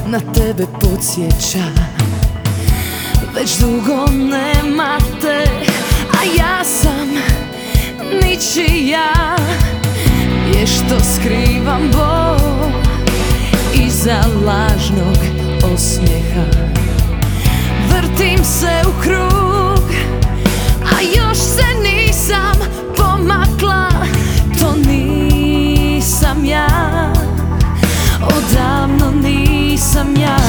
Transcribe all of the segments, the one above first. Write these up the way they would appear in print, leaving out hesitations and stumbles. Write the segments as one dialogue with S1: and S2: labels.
S1: na tebe podsjeća. Već dugo nema te, a ja sam ničija. Vješto skrivam bol iza lažnog osmijeha. Vrtim se u krug, a još se nisam pomakla. To nisam ja, odavno nisam ja.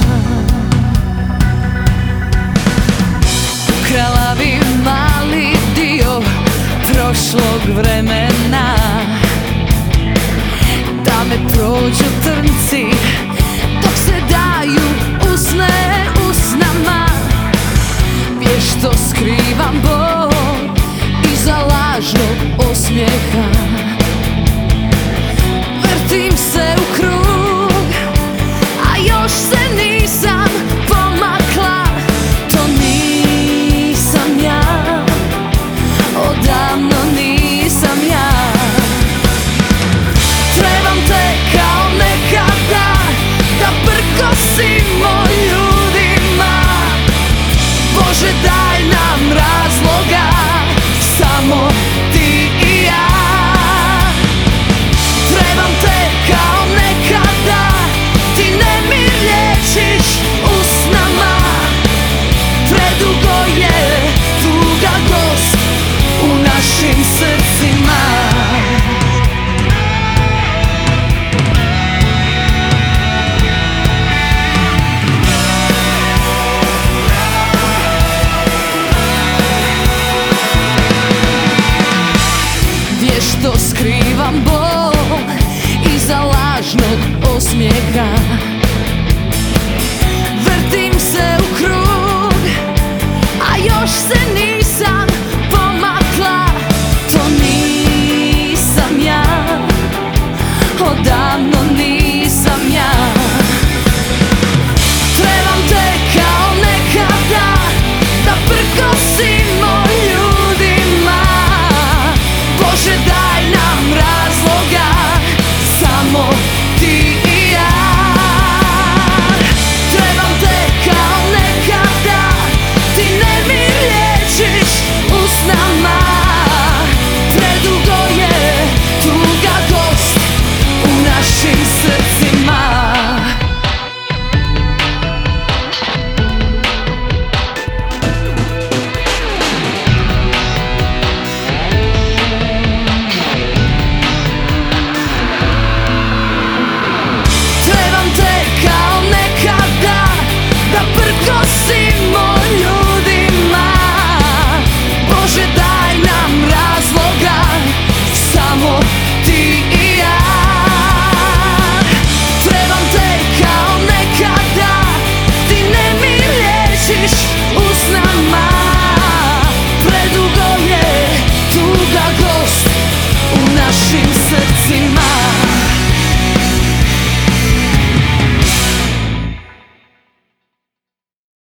S1: Ukrala bi mali dio prošlog vremena, da me prođu trnci dok se daju usne usnama. Vješto skrivam bol iza lažnog osmijeha. Vrtim se u krug, a još se nisam pomakla. To nisam ja, odavno nisam ja. Trebam te kao nekada, da prkosimo ljudima. Bože, daj nam razloga, samo ti i ja. Trebam te kao nekada, ti nemir liječiš usnama. Predugo je tuga gost u našim srcima. Vješto skrivam bol iza lažnog osmijeha. Vrtim se u krug, a još se